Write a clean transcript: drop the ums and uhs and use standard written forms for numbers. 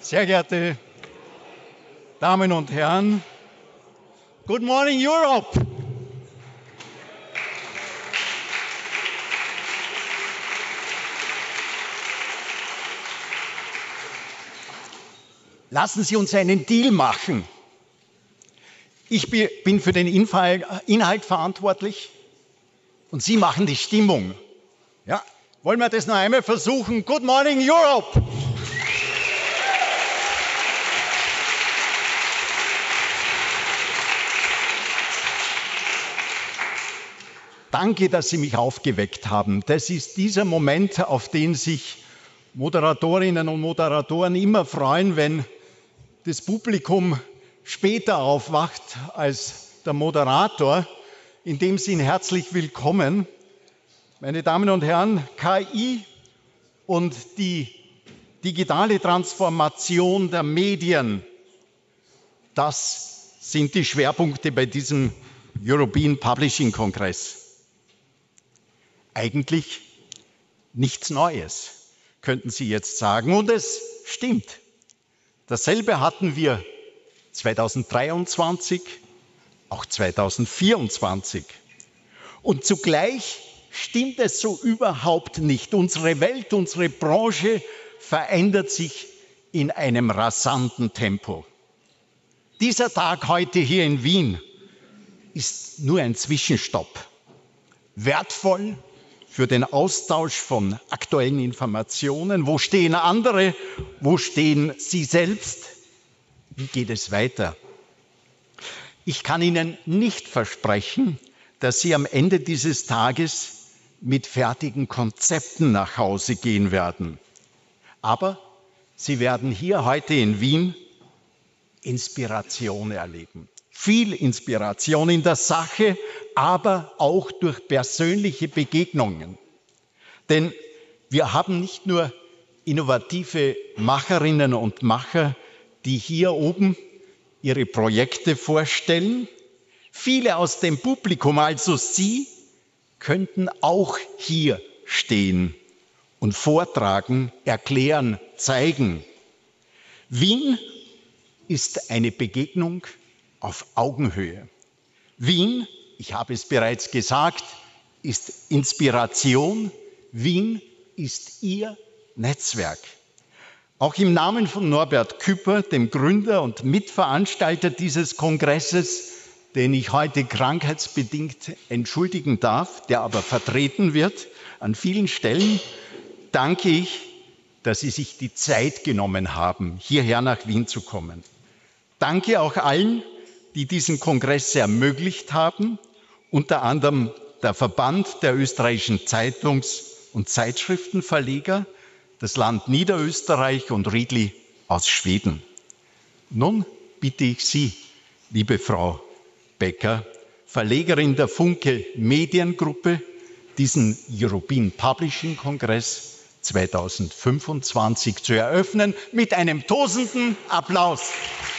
Sehr geehrte Damen und Herren, Good Morning Europe! Lassen Sie uns einen Deal machen. Ich bin für den Inhalt verantwortlich und Sie machen die Stimmung. Ja? Wollen wir das noch einmal versuchen? Good Morning Europe! Danke, dass Sie mich aufgeweckt haben. Das ist dieser Moment, auf den sich Moderatorinnen und Moderatoren immer freuen, wenn das Publikum später aufwacht als der Moderator. In dem Sinn herzlich willkommen. Meine Damen und Herren, KI und die digitale Transformation der Medien, das sind die Schwerpunkte bei diesem European Publishing Kongress. Eigentlich nichts Neues, könnten Sie jetzt sagen. Und es stimmt. Dasselbe hatten wir 2023, auch 2024. Und zugleich stimmt es so überhaupt nicht. Unsere Welt, unsere Branche verändert sich in einem rasanten Tempo. Dieser Tag heute hier in Wien ist nur ein Zwischenstopp. Wertvoll für den Austausch von aktuellen Informationen. Wo stehen andere? Wo stehen Sie selbst? Wie geht es weiter? Ich kann Ihnen nicht versprechen, dass Sie am Ende dieses Tages mit fertigen Konzepten nach Hause gehen werden. Aber Sie werden hier heute in Wien Inspiration erleben. Viel Inspiration in der Sache, aber auch durch persönliche Begegnungen. Denn wir haben nicht nur innovative Macherinnen und Macher, die hier oben ihre Projekte vorstellen. Viele aus dem Publikum, also Sie, könnten auch hier stehen und vortragen, erklären, zeigen. Wien ist eine Begegnung auf Augenhöhe. Wien, ich habe es bereits gesagt, ist Inspiration. Wien ist Ihr Netzwerk. Auch im Namen von Norbert Küpper, dem Gründer und Mitveranstalter dieses Kongresses, den ich heute krankheitsbedingt entschuldigen darf, der aber vertreten wird an vielen Stellen, danke ich, dass Sie sich die Zeit genommen haben, hierher nach Wien zu kommen. Danke auch allen, die diesen Kongress ermöglicht haben, unter anderem der Verband der österreichischen Zeitungs- und Zeitschriftenverleger, das Land Niederösterreich und Riedli aus Schweden. Nun bitte ich Sie, liebe Frau Becker, Verlegerin der Funke Mediengruppe, diesen European Publishing Kongress 2025 zu eröffnen mit einem tosenden Applaus.